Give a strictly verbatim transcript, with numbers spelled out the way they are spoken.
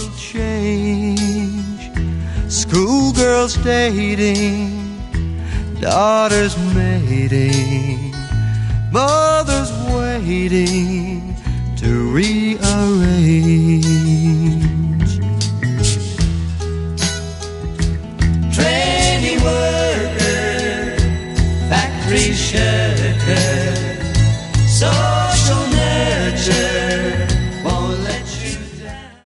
will change. Schoolgirls dating, daughters mating, mothers waiting to rearrange. Trainee worker, factory shirker,